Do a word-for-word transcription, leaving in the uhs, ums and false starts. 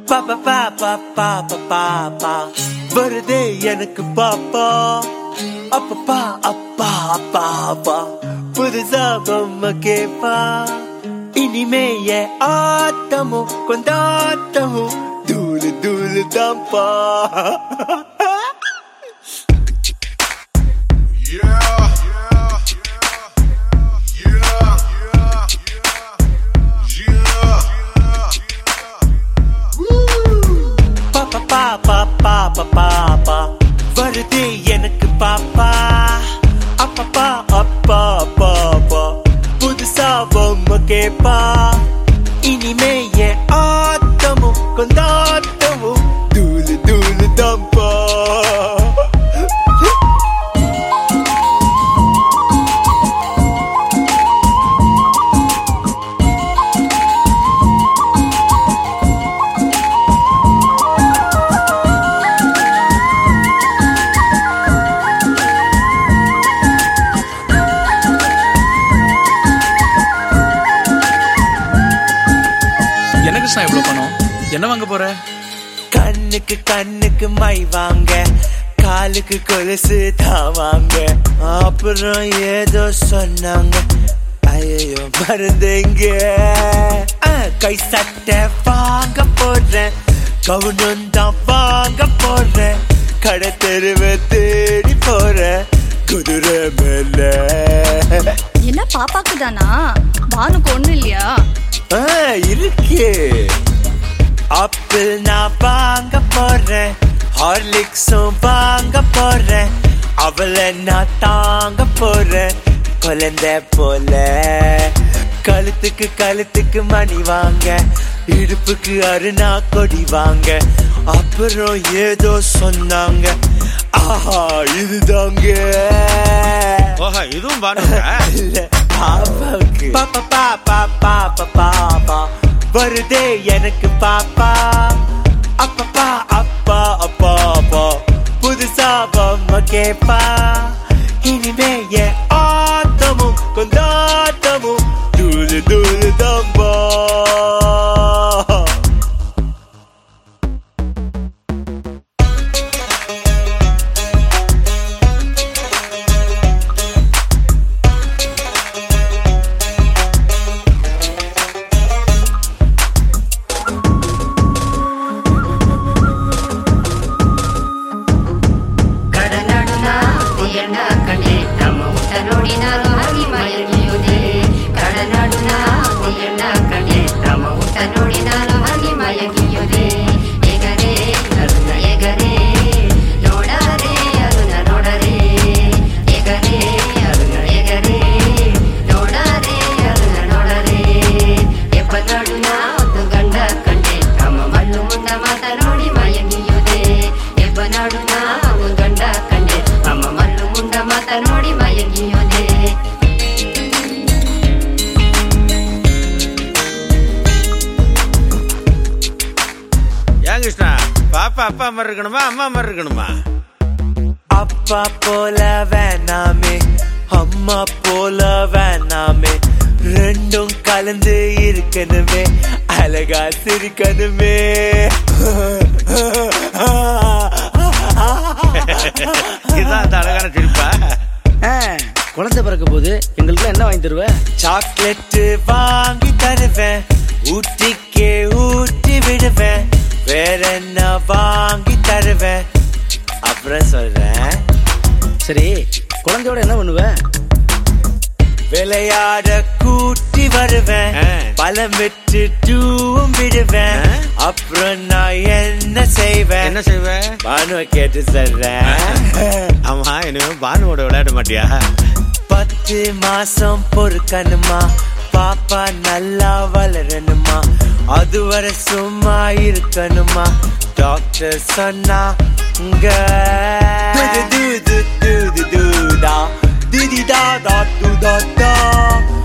பாப்பா பாப்பா பாப்பா பாப்பா வருதே எனக்கு பாப்பா அப்பப்பா அப்பா அப்பா அப்பா புதுசா பொம்மை கேப்பா இனிமே என் ஆட்டமும் கொண்டாட்டமும் தூளு தூளு தான்ப்பா. பாப்பா பாப்பா பாப்பா வருதே எனக்கு பாப்பா அப்பப்பா அப்பா பாப்பா புதுசா பொம்மை கேப்பா இனிமே என் ஆட்டமும் கொண்டாட்டமும் தூளு தூளு தான்ப்பா. எவ்வளவு பணம் என்ன வாங்க போற? கண்ணுக்கு கண்ணுக்கு மை வாங்க காலுக்கு கொலுசு தான் வாங்க அப்புறம் ஏதோ சொன்னாங்க ஐயோ மருந்துங்க. கை சட்டை வாங்க போடுறேன் கவுனம் தான் வாங்க போடுறேன் கடை தெருவை தேடி போறேன் குதிரை மேல. என்ன பாப்பாக்கு தானா? பானுக்கு ஒண்ணு இல்லையா? இருக்கு. ஆப்பிள் நான் வாங்க போறேன் ஹார்லிக்ஸும் வாங்க போறேன் அவளை நான் தாங்க போறேன் குழந்தை போல. கழுத்துக்கு கழுத்துக்கு மணி வாங்க இடுப்புக்கு அருணா கொடி வாங்க அப்புறம் ஏதோ சொன்னாங்க ஆஹா இதுதாங்க. இதுவும் பாப்பாவுக்கு பாப்பா பாப்பா பாப்பா பாப்பா வருதே எனக்கு பாப்பா அப்பப்பா அப்பா அப்பா அப்பா புதுசா பொம்மை கேப்பா இனிமே என் ஆட்டமும் கொண்டாட்டமும் தூளு தூளு தான்பா. பாப்பா அப்பா மாதிரி இருக்கணுமா அம்மா மாதிரி இருக்கணுமா? அப்பா போல வேணாமே அம்மா போல வேணாமே ரெண்டும் கலந்து இருக்கணுமே அழகா சிரிக்கணுமே. இதான் அழகான சிரிப்பா. குழந்தை பிறக்க போது எங்களுக்கு என்ன வாங்கி தருவ? சாக்லேட் வாங்கி தருவேன் ஊட்டிக்கே ஊட்டி விடுவேன் வேற என்ன வாங்கி தருவேன் அப்புறம் சொல்றேன். சரி குழந்தையோட என்ன பண்ணுவ? விளையாட கூட்டி வருவேன் பழம் விட்டு டூவும் விடுவேன் அப்புறம் நான் என்ன செய்வேன்? என்ன செய்வேன்? பானுவை கேட்டு சொல்றேன். ஆமா இனிமே பானுவோட விளையாட மாட்டியா? பத்து மாசம் பொறுக்கணுமா பாப்பா நல்லா வளரணுமா அதுவரை சும்மா இருக்கணுமா டாக்டர் சொன்னாங்க. து து து து து து தா தி தி தா தா து தா தா